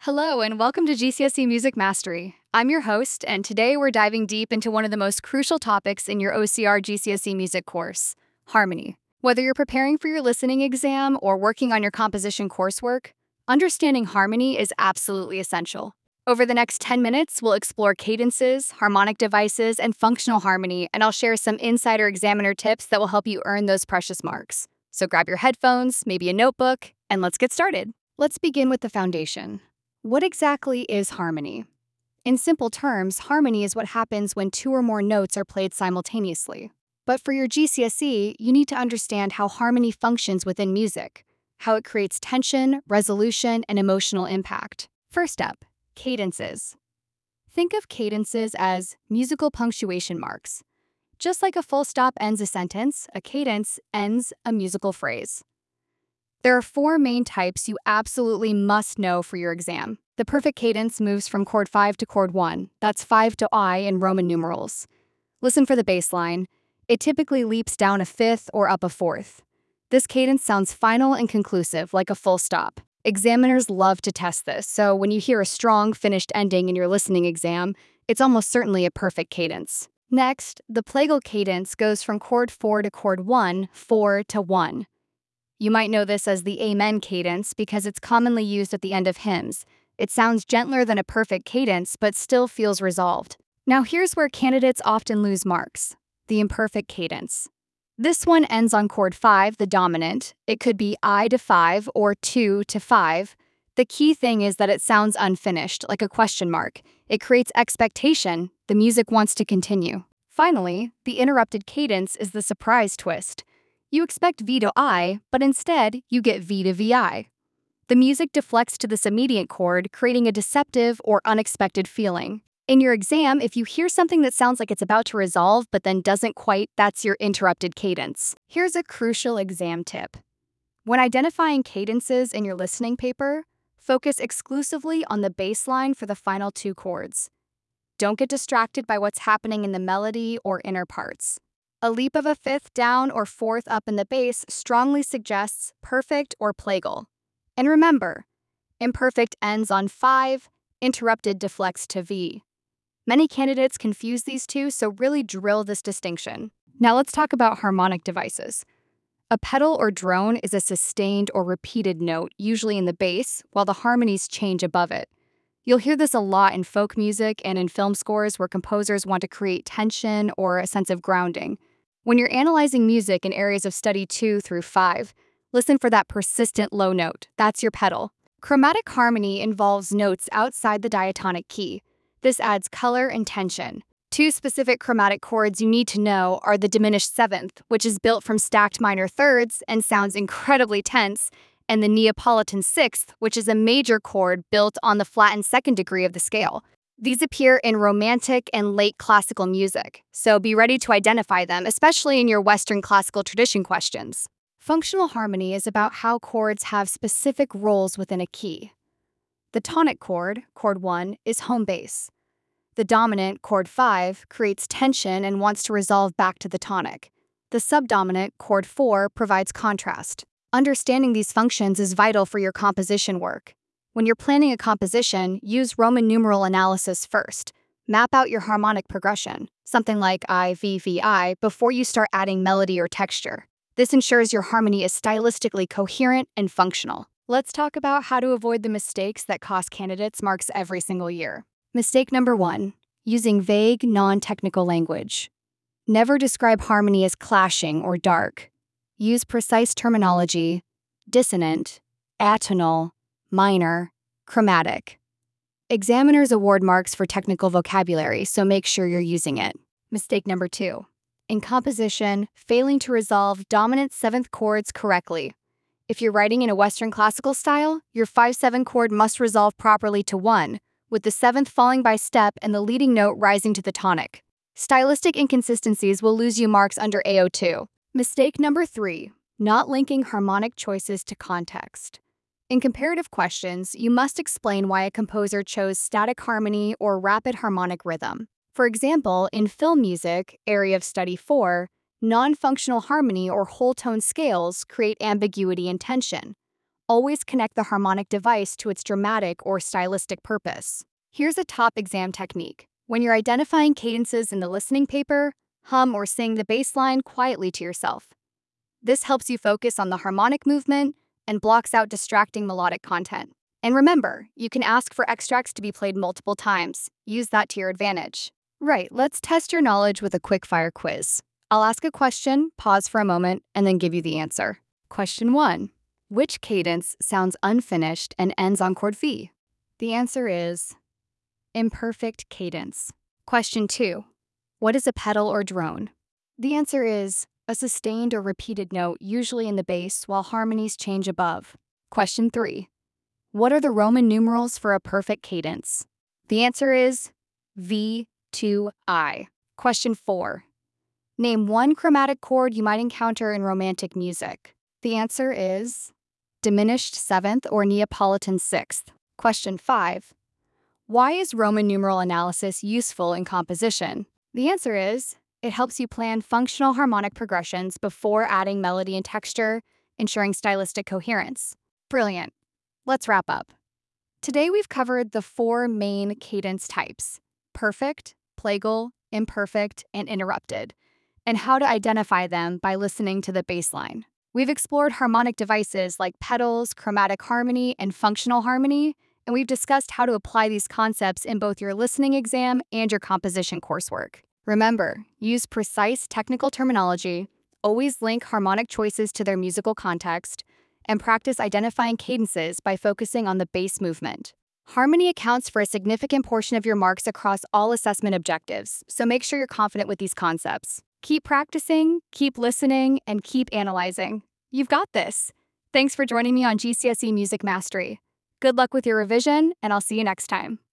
Hello, and welcome to GCSE Music Mastery. I'm your host, and today we're diving deep into one of the most crucial topics in your OCR GCSE music course, harmony. Whether you're preparing for your listening exam or working on your composition coursework, understanding harmony is absolutely essential. Over the next 10 minutes, we'll explore cadences, harmonic devices, and functional harmony, and I'll share some insider examiner tips that will help you earn those precious marks. So grab your headphones, maybe a notebook, and let's get started. Let's begin with the foundation. What exactly is harmony? In simple terms, harmony is what happens when two or more notes are played simultaneously. But for your GCSE, you need to understand how harmony functions within music, how it creates tension, resolution, and emotional impact. First up, cadences. Think of cadences as musical punctuation marks. Just like a full stop ends a sentence, a cadence ends a musical phrase. There are four main types you absolutely must know for your exam. The perfect cadence moves from chord 5 to chord 1. That's 5 to I in Roman numerals. Listen for the bass line. It typically leaps down a fifth or up a fourth. This cadence sounds final and conclusive, like a full stop. Examiners love to test this, so when you hear a strong, finished ending in your listening exam, it's almost certainly a perfect cadence. Next, the plagal cadence goes from chord 4 to chord 1, 4 to 1. You might know this as the amen cadence because it's commonly used at the end of hymns. It sounds gentler than a perfect cadence, but still feels resolved. Now here's where candidates often lose marks: the imperfect cadence. This one ends on chord 5, the dominant. It could be I to 5 or 2 to 5. The key thing is that it sounds unfinished, like a question mark. It creates expectation. The music wants to continue. Finally, the interrupted cadence is the surprise twist. You expect V to I, but instead, you get V to VI. The music deflects to this immediate chord, creating a deceptive or unexpected feeling. In your exam, if you hear something that sounds like it's about to resolve but then doesn't quite, that's your interrupted cadence. Here's a crucial exam tip. When identifying cadences in your listening paper, focus exclusively on the bass line for the final two chords. Don't get distracted by what's happening in the melody or inner parts. A leap of a fifth down or fourth up in the bass strongly suggests perfect or plagal. And remember, imperfect ends on 5, interrupted deflects to V. Many candidates confuse these two, so really drill this distinction. Now let's talk about harmonic devices. A pedal or drone is a sustained or repeated note, usually in the bass, while the harmonies change above it. You'll hear this a lot in folk music and in film scores where composers want to create tension or a sense of grounding. When you're analyzing music in areas of study 2 through 5, listen for that persistent low note. That's your pedal. Chromatic harmony involves notes outside the diatonic key. This adds color and tension. Two specific chromatic chords you need to know are the diminished seventh, which is built from stacked minor thirds and sounds incredibly tense, and the Neapolitan sixth, which is a major chord built on the flattened second degree of the scale. These appear in Romantic and late classical music, so be ready to identify them, especially in your Western classical tradition questions. Functional harmony is about how chords have specific roles within a key. The tonic chord, chord 1, is home bass. The dominant, chord 5, creates tension and wants to resolve back to the tonic. The subdominant, chord 4, provides contrast. Understanding these functions is vital for your composition work. When you're planning a composition, use Roman numeral analysis first. Map out your harmonic progression, something like I, V, V, I, before you start adding melody or texture. This ensures your harmony is stylistically coherent and functional. Let's talk about how to avoid the mistakes that cost candidates marks every single year. Mistake number 1, using vague, non-technical language. Never describe harmony as clashing or dark. Use precise terminology: dissonant, atonal, minor, chromatic. Examiners award marks for technical vocabulary, so make sure you're using it. Mistake number 2. In composition, failing to resolve dominant seventh chords correctly. If you're writing in a Western classical style, your 5-7 chord must resolve properly to 1, with the seventh falling by step and the leading note rising to the tonic. Stylistic inconsistencies will lose you marks under AO2. Mistake number 3. Not linking harmonic choices to context. In comparative questions, you must explain why a composer chose static harmony or rapid harmonic rhythm. For example, in film music, area of study 4, non-functional harmony or whole tone scales create ambiguity and tension. Always connect the harmonic device to its dramatic or stylistic purpose. Here's a top exam technique. When you're identifying cadences in the listening paper, hum or sing the bass line quietly to yourself. This helps you focus on the harmonic movement and blocks out distracting melodic content. And remember, you can ask for extracts to be played multiple times. Use that to your advantage. Right, let's test your knowledge with a quick fire quiz. I'll ask a question, pause for a moment, and then give you the answer. Question 1. Which cadence sounds unfinished and ends on chord V? The answer is imperfect cadence. Question 2. What is a pedal or drone? The answer is a sustained or repeated note, usually in the bass, while harmonies change above. Question 3. What are the Roman numerals for a perfect cadence? The answer is V2I. Question 4. Name one chromatic chord you might encounter in romantic music. The answer is diminished seventh or Neapolitan sixth. Question 5. Why is Roman numeral analysis useful in composition? The answer is it helps you plan functional harmonic progressions before adding melody and texture, ensuring stylistic coherence. Brilliant. Let's wrap up. Today we've covered the 4 main cadence types: perfect, plagal, imperfect, and interrupted, and how to identify them by listening to the bass line. We've explored harmonic devices like pedals, chromatic harmony, and functional harmony, and we've discussed how to apply these concepts in both your listening exam and your composition coursework. Remember, use precise technical terminology, always link harmonic choices to their musical context, and practice identifying cadences by focusing on the bass movement. Harmony accounts for a significant portion of your marks across all assessment objectives, so make sure you're confident with these concepts. Keep practicing, keep listening, and keep analyzing. You've got this. Thanks for joining me on GCSE Music Mastery. Good luck with your revision, and I'll see you next time.